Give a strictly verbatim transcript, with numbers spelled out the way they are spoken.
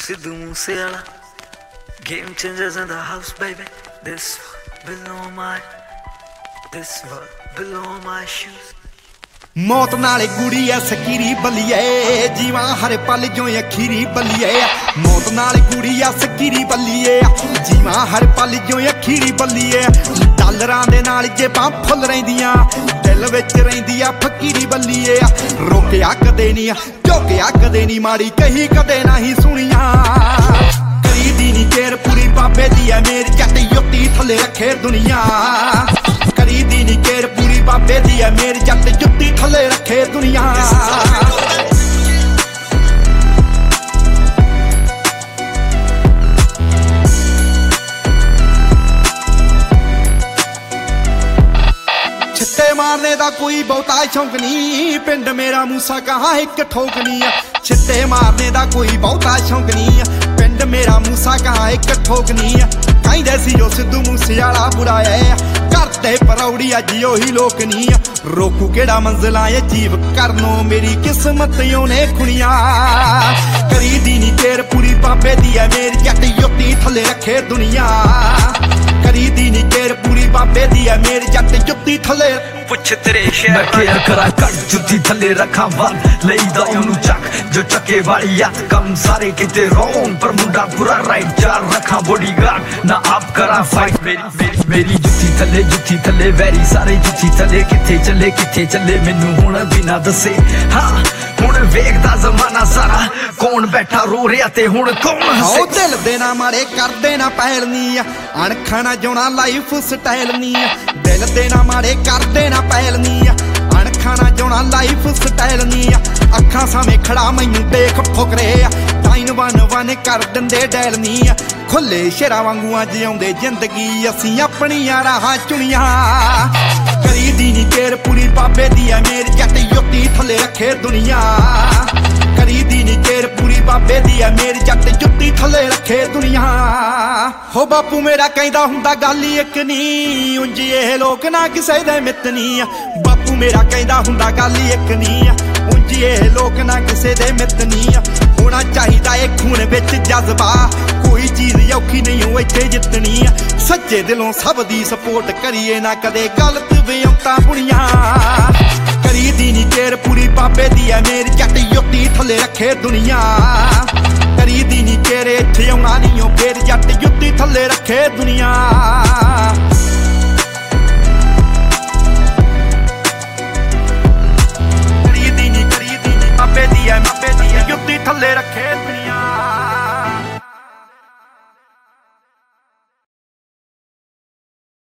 Sidhu Moosewala, game changers in the house, baby. This one below my, this one below my shoes. मौत नाले गुड़ी है सकीरी बलिए जीवा हर पल जो अखीरी बलिए मौत नाले गुड़ी है सकीरी बलिए जीवा हर पल जो अखीरी बलिए डॉलरां दे नाल जेबां फुल रहिंदियां दिल विच रहिंदी आ फकीरी बलिए रोकिया कदे नहीं झोकिया कदे नहीं माड़ी कही कदे नहीं सुनिया करी दी नी केर पूरी बाबे दी है मेरी जट युक्ति थले रखे दुनिया करी दी नी केर पूरी बाबे दी है मेरी जट जुत्ती थले रखे दुनिया छिट्टे मारने दा कोई बहुता शौक नहीं पिंड मेरा मूसा कहाँ एक ठोक नहीं छिट्टे मारने दा कोई बहुता शौक नहीं पिंड मेरा मूसा कहाँ एक ठोक नहीं कहते सी जो सिद्धू मूसेवाला बुरा है करते परौड़ी अज ओही लोक नहीं रोकू केड़ा मंजिला अजीब करनो मेरी किस्मत ने खुनिया करी दी नी केर पूरी बाबे दी है मेरी जट युक्ति थले रखे दुनिया करी दी नी केर पूरी बाबे दी है मेरी जट जुत्ती थले पुछ तेरे शहर मैं केयर करा कट जुत्ती थले रखा वन लईदा ओनू चक जो चके वाली याद कम सारे किते रोन पर मुंडा पूरा राइट चार रखा बॉडीगार्ड ना आप करा फाइट मेरी मेरी मेरी जुत्ती थले जुत्ती थले वेरी सारे जुत्ती थले किथे चले किथे चले मैनू हुण बिना दसे हाँ हुण वेखदा जमाना सारा कौन बैठा रो रहा ते हुण कौन हसे दिल देना मारे कर देना पहल नी अणखा ना जोना लाइफ स्टाइल नी दिल देना मारे कर देना पहल नी अणखा ना जोना लाइफ स्टाइल नी अखा सामे खड़ा मैनू देख फुकरे टाइन वन वन कर दिंदे डैल नी खुले शेरा वांगू अज आउंदे जिंदगी असीं अपनियां राहां चुनियां करी दी नी केर पूरी बाबे दी है मेरी जट युक्ति थले रखे दुनिया करी दी नी केर पूरी बाबे दी है मेरी जट जुत्ती थले रखे दुनिया हो बापू मेरा कहंदा हुंदा गल ही इक नी उंज ये लोक ना किसे दे मित नी बापू मेरा कहंदा हुंदा गल ही इक नी उंज ये लोक ना किसे दे मित नी होना चाहिदा ए खून विच जज्बा कोई चीज औखी नहीं हो इत्थे जितनी सच्चे दिलों सब दी सपोर्ट करिए ना कदे गलत वियंता बुनिया करी दी नी केर पूरी बाबे दी है मेरी जट युक्ति थले रखे दुनिया करी दी नी केर इत्थे आउणा नहीं ओ फेर जट युक्ति थले रखे दुनिया करी दी नी करी दी नी बाबे दी है बाबे दी है युक्ति थले रखे